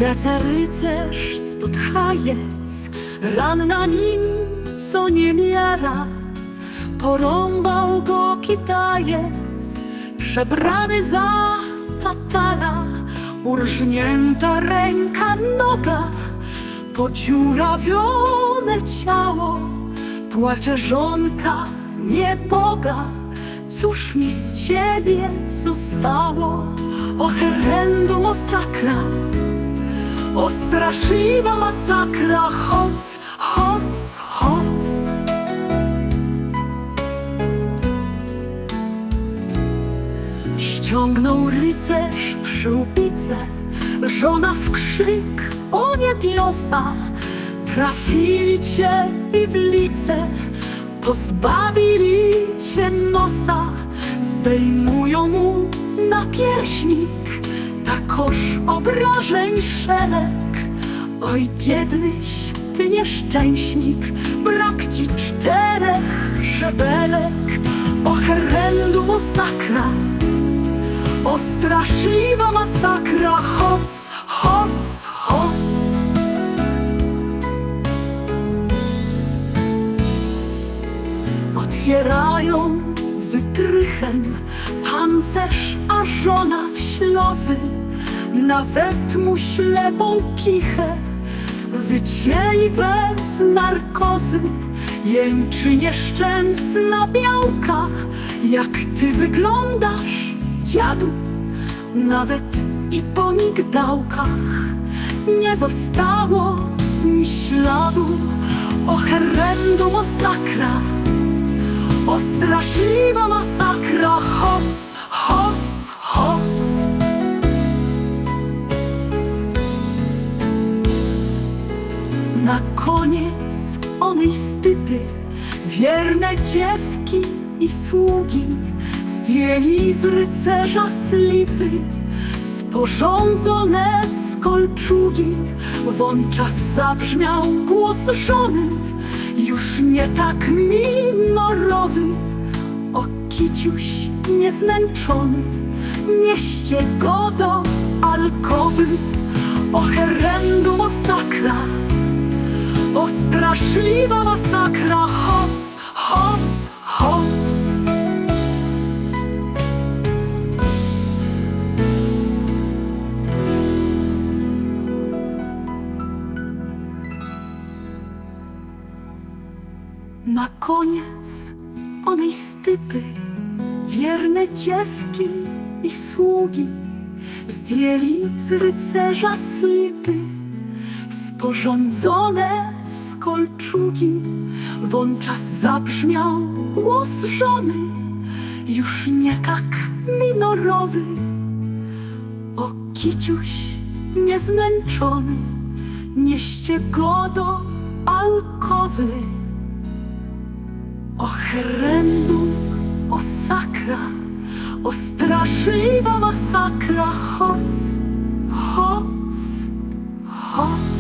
Wraca rycerz spod hajec, ranna nim, co nie miara. Porąbał go Kitajec, przebrany za Tatara. Urżnięta ręka, noga, podziurawione ciało. Płacze żonka nieboga, cóż mi z ciebie zostało? O horrendum, masakra, o straszliwa masakra. Hoc, hoc, hoc. Ściągnął rycerz przyłbicę, żona w krzyk: o niebiosa! Trafili cię i w lice, pozbawili cię nosa. Zdejmują mu napierśnik, takoż obrażeń szereg. Oj, biednyś ty nieszczęśnik, brak ci 4 żebelek. O horrendum, masakra, o straszliwa masakra. Hoc, hoc, hoc. Otwierają wytrychem pancerz, a żona w ślozy. Nawet mu ślepą kichę wycięli bez narkozy. Jęczy nieszczęsna białka: jak ty wyglądasz, dziadu! Nawet i po migdałkach nie zostało mi śladu. O horrendum, masakra, o straszliwa masakra. Hoc, hoc, hoc. Na koniec onej stypy wierne dziewki i sługi zdjęli z rycerza slipy, sporządzone z kolczugi. Wówczas zabrzmiał głos żony, już nie tak minorowy: o kiciuś niezmęczony, nieście go do alkowy. O horrendum, masakra, o straszliwa masakra. Hoc, hoc, hoc. Na koniec onej stypy wierne dziewki i sługi zdjęli z rycerza slipy, sporządzone z kolczugi. Wówczas zabrzmiał głos żony, już nie tak minorowy: o kiciuś niezmęczony, nieście go do alkowy. O horrendum, masakra, o straszliwa masakra. Hoc, hoc, hoc.